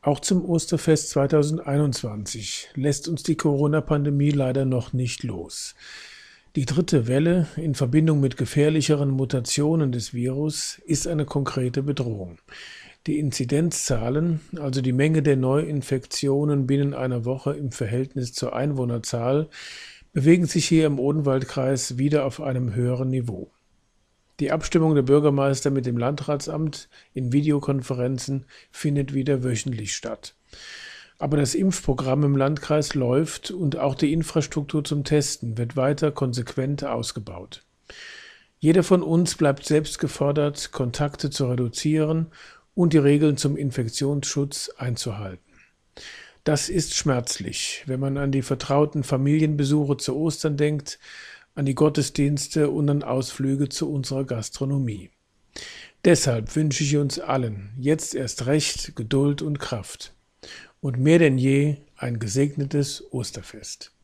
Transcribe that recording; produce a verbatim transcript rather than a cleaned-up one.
Auch zum Osterfest zweitausendeinundzwanzig lässt uns die Corona-Pandemie leider noch nicht los. Die dritte Welle in Verbindung mit gefährlicheren Mutationen des Virus ist eine konkrete Bedrohung. Die Inzidenzzahlen, also die Menge der Neuinfektionen binnen einer Woche im Verhältnis zur Einwohnerzahl, bewegen sich hier im Odenwaldkreis wieder auf einem höheren Niveau. Die Abstimmung der Bürgermeister mit dem Landratsamt in Videokonferenzen findet wieder wöchentlich statt. Aber das Impfprogramm im Landkreis läuft und auch die Infrastruktur zum Testen wird weiter konsequent ausgebaut. Jeder von uns bleibt selbst gefordert, Kontakte zu reduzieren und die Regeln zum Infektionsschutz einzuhalten. Das ist schmerzlich, wenn man an die vertrauten Familienbesuche zu Ostern denkt, an die Gottesdienste und an Ausflüge zu unserer Gastronomie. Deshalb wünsche ich uns allen jetzt erst recht Geduld und Kraft und mehr denn je ein gesegnetes Osterfest.